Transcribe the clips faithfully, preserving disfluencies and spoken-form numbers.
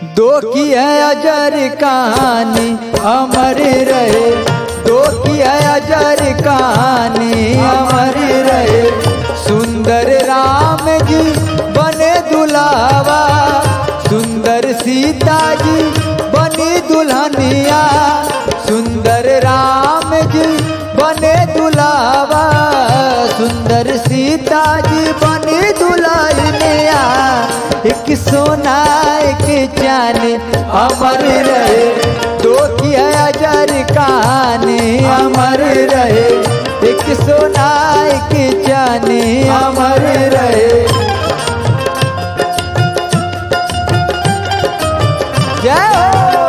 दो की है अजर कहानी अमर रहे, दो की है अजर कहानी अमर रहे। सुंदर राम जी बने दुलावा, सुंदर सीता जी बनी दुल्हनिया, सुंदर राम जी बने दुलावा, सुंदर सीता जी बनी दुल्हनिया। एक सोना एक चांदी अमर रहे, दो की है अजर कहानी अमर रहे। एक सोना एक चांदी अमर रहे। जय हो।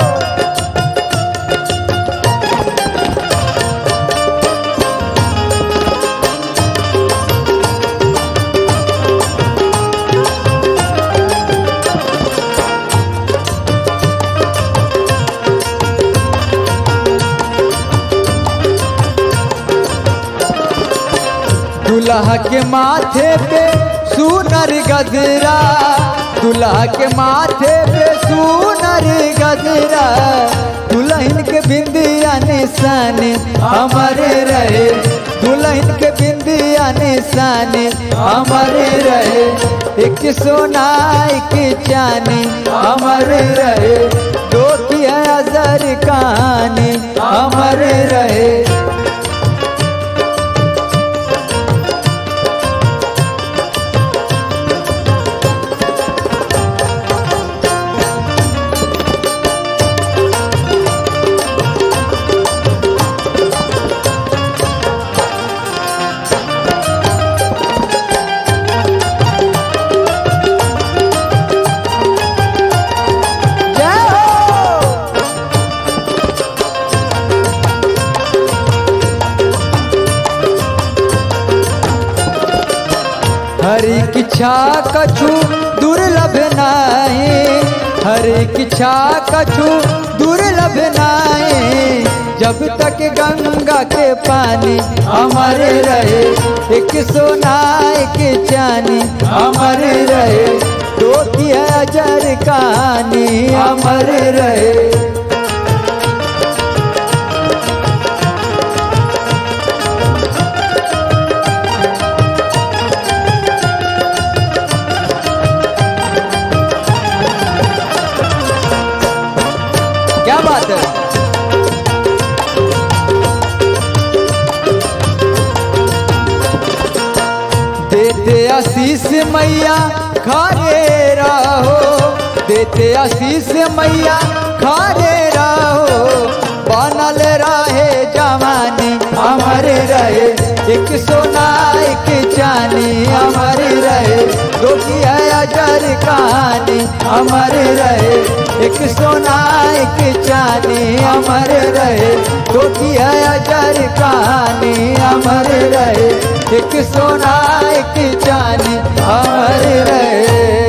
दुल्हा के माथे पे सुनर गजरा, दुल्हा के माथे पे सुनर गजरा, दुल्हन के बिंदिया निशान अमर रहे, दुल्हन के बिंदिया निशान अमर रहे। एक सोना एक चांदी अमर रहे, दो की है अजर कहानी अमर रहे। हरि की इच्छा कछु दुर्लभ नाहि, हरि की इच्छा कछु दुर्लभ नाहि। जब तक गंगा के पानी अमर रहे, एक सोना एक चांदी अमर रहे, दो की है अजर कहानी अमर रहे। क्या बात है। देते आशीष मैया खारे रहो, देते आशीष मैया खारे रहो, बनल रहे जवानी अमर रहे, एक सोना एक चांदी अमर रहे, दो की है अजर कहानी अमर रहे, एक सोना एक चांदी अमर रहे, दो की है अजर कहानी अमर रहे, एक सोना एक चांदी अमर रहे।